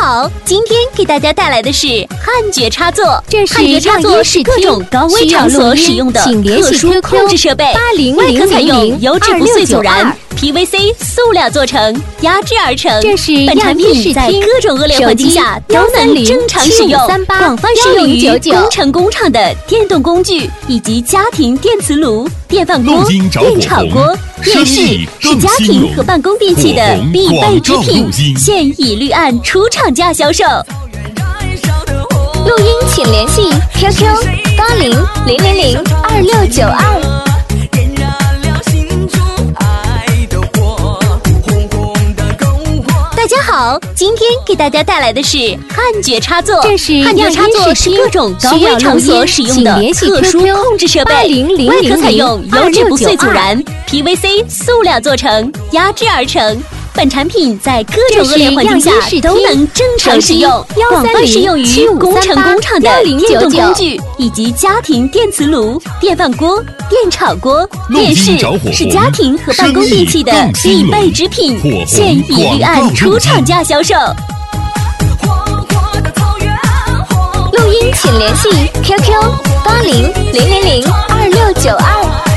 好，今天给大家带来的是汉爵插座。 这是汉爵插座是各种高危场所使用的特殊控制设备，外壳采用油脂不碎阻燃 PVC 塑料做成，压制而成。 这是本产品在各种恶劣环境下都能正常使用，广泛适用于工程工厂的电动工具以及家庭电磁炉、电饭锅、电炒锅。电视是家庭和办公电器的必备之品，现已绿暗出厂价销售。 录音请联系 QQ8000002692。 大家好，今天给大家带来的是汉爵插座。 这是汉爵插座是各种高危场所使用的特殊控制设备，外壳采用油脂不碎阻燃 PVC 塑料做成，压制而成。本产品在各种恶劣环境下都能正常使用，广泛适用于工程工厂的电动工具以及家庭电磁炉、电饭锅、电炒锅。电视是家庭和办公电器的必备之品，现已绿暗出厂价销售。 录音请联系 QQ8000002692。